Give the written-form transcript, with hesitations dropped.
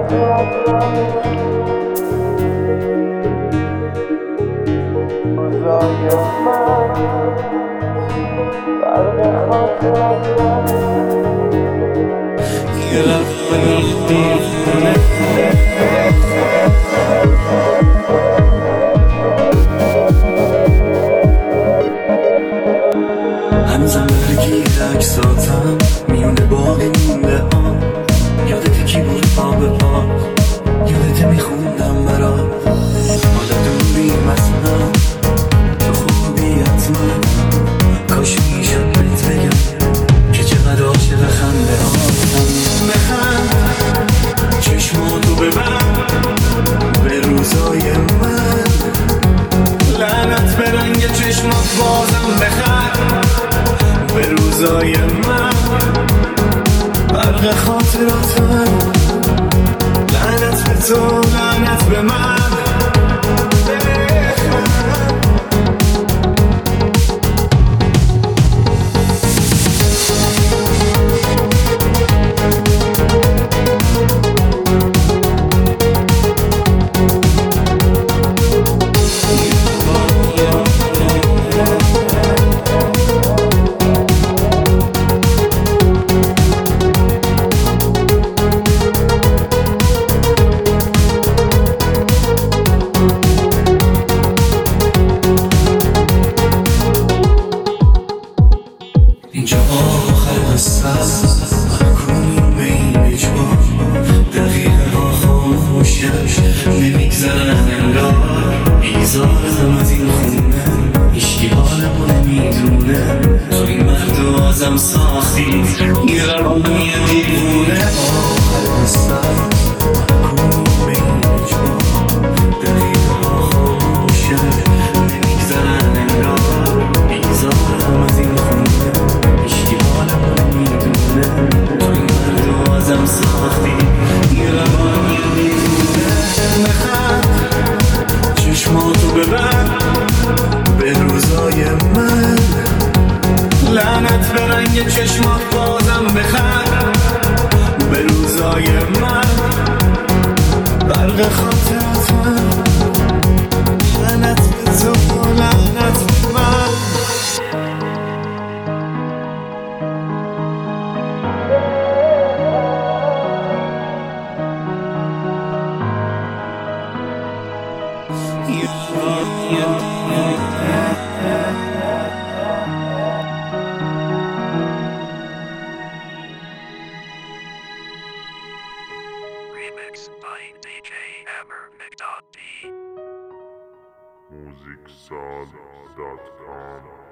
هنوزم درگیر عکساتم میونه باقی مونده ها. یادت کی بود پا به پا، یادت میخوندم برات. حالا دوریم از هم، تو خوبی حتما. کاش میشد بهت بگم که چقدر عاشق خنده هاتم. بخند چشماتو ببند به روزای من، لعنت به رنگ چشمات بازم بخند به روزای من. برق خاطراتم، لعنت به تو، لعنت به من. اینجا آخر قصه محکومیم به این اجبار. دقیقه ها خاموشه نمیگذرن انگار. بیزارم از این خونه، هیچکی حالمو نمیدونه. تو این مرد و آزم ساختی یه روانی دیوونه. آخر قصه محکومیم به این اجبار. دقیقه ها خاموشه نمیگذرن انگار. بیزارم از این خونه، ساختی یه روانی دیوونه. بخند چشماتو ببند به روزای من، لعنت به رنگ چشمات بازم بخند به روزای من. برق خاطراتم، لعنت به تو، لعنت به من. Remix by DJ Hammer McDonald. musicsound.com